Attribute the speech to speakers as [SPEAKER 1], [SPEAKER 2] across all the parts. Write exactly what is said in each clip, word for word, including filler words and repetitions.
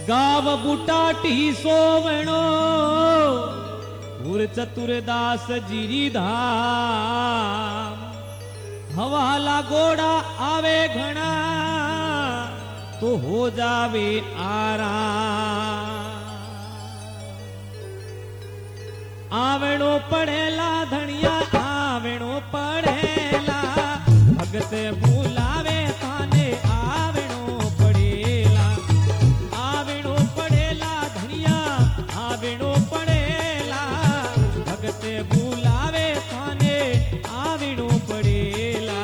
[SPEAKER 1] गाव बुटाटी सोवणो उर चतुरदास जीरी धाम हवाला गोड़ा आवे घना तो हो जावे आराम आवणो पड़ेला धनिया आवणो पड़ेला भगत बुलावे थाने आवणो पड़ेला आवणो पड़ेला धनिया आवणो पड़ेला भगत बुलावे थाने आवणो पड़ेला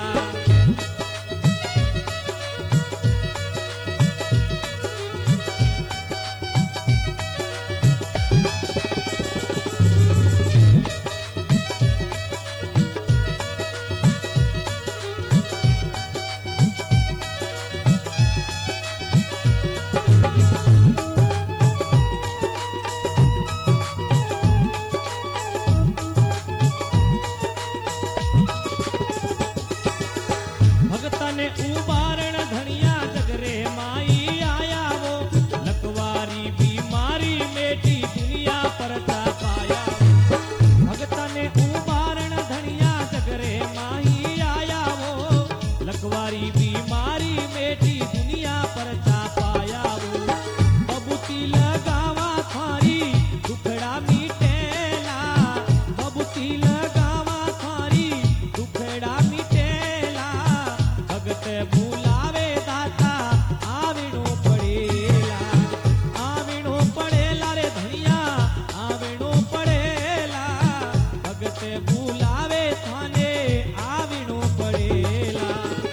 [SPEAKER 1] भगतने उबारण धनिया जगरे माई आया वो लकवारी बीमारी मेटी दुनिया पर पाया भगतने उबारण धनिया जगरे माई आया वो लकवारी बीमारी मेटी दुनिया पर पाया वो बबूती लगावा थारी दुखड़ा मिटेला बबूती लगावा थारी दुखड़ा मिटेला भगत बुलावे दाता आवणो पड़ेला आवणो पड़ेला रे धनिया आवणो पड़ेला भगत बुलावे थाने आवणो पड़ेला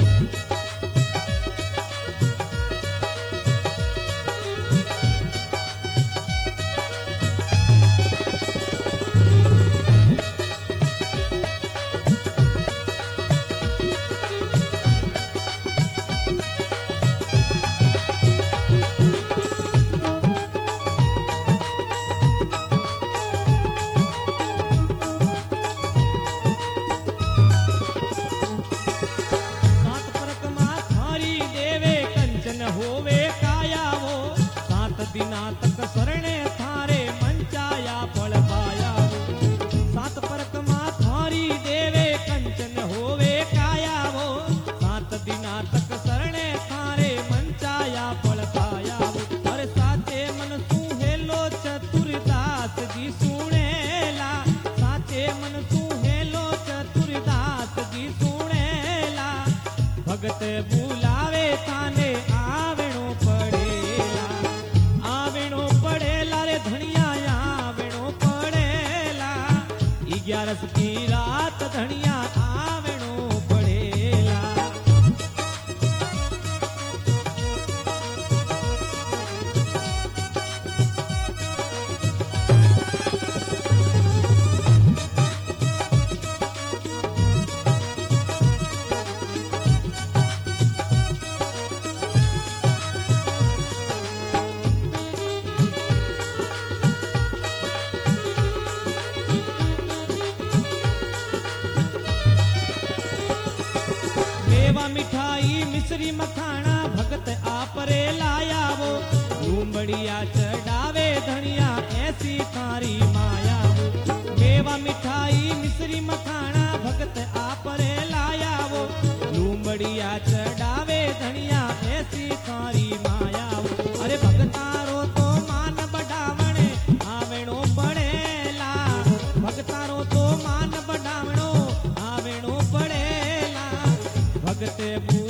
[SPEAKER 1] सात परकमा थारी देवे कंचन होवे काया वो सात दिना तक शरणे थारे मंचाया फल पाया वो सात परकमा थारी देवे कंचन होवे काया वो सात दिना तक शरणे थारे मंचाया फल पाया वो अरे साचे मन सुहेलो चतुरदास जी सुनेला साचे मन सुहेलो चतुरदास जी सुनेला भगत बुलावे थाने आवणो पड़ेला आवणो पड़ेला रे धनिया आवणो पड़ेला ग्यारस की रात धनिया आवणो पड़ेला मेवा मिठाई मिश्री मखाना भगत आपरे लाया वो लूंबड़िया चढ़ावे धनिया ऐसी थारी माया वो मेवा मिठाई मिश्री मखाना भगत आपरे लाया वो लूंबड़िया चढ़ावे धनिया ऐसी थारी माया वो अरे भगतारो तो मान बढ़ावणे आवणो पड़ेला भगतारो तो मान बढ़ावणो आवणो पड़ेला भगत